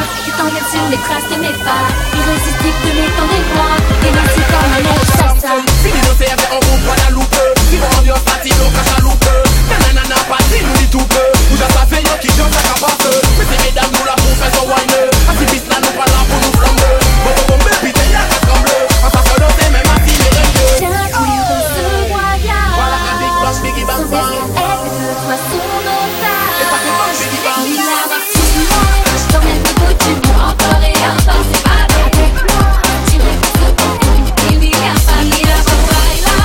qui t'emmène sur les traces de mes pas. Irrésistible de mes temps des bras, et ainsi comme un assassin. Fini de servir en groupe, pas la loupe. Si vous ambiance parti, donc à chaloupe. Nanana, parti, nous dit tout peu. Vous a pas fait yon qui chante sa capace. Mais c'est mesdames, nous la pour faire son wine. Activiste là, nous pas là pour nous flamber. Bon, baby, t'es là, ça tremble. En face de l'autre, même à tirer les yeux. J'inclus dans ce voyage. Voilà un big bang, biggie bang Sans bang. espérer que je sois son otage. Et ça fait bang, biggie bang. Il a marqué je t'emmène au bout du monde. Encore et encore, c'est pas avec moi. Tiré pour ce temps, il n'y a pas ni la baila.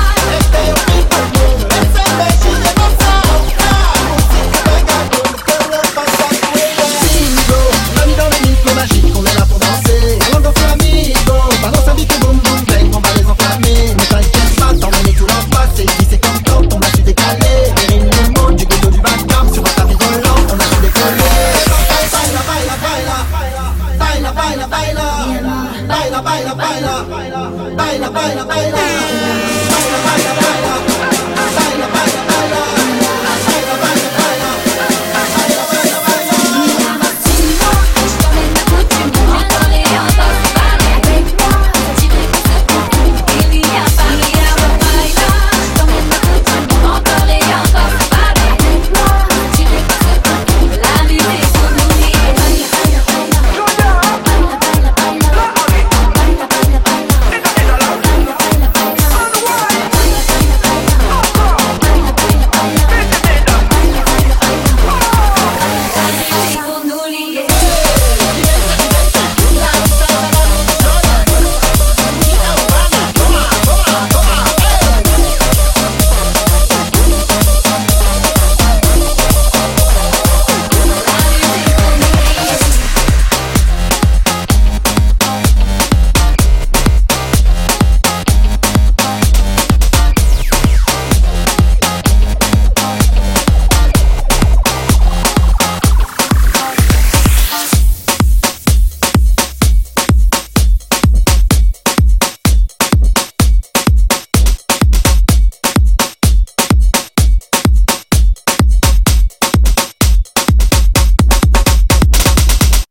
On a mis dans les micros magiques, on est là pour danser. Rondo flamigo, balance un beat et boum boum bang, on va les enflammer. Ne t'inquiète pas, t'emmènes tout en face. Et ici c'est comme quand on a su décaler. Les rimes du monde, du ghetto, du background. Sur un tapis volant, on a su décoller. Baila, baila, baila, baila, baila, baila, baila, baila, baila, baila, baila, baila, baila.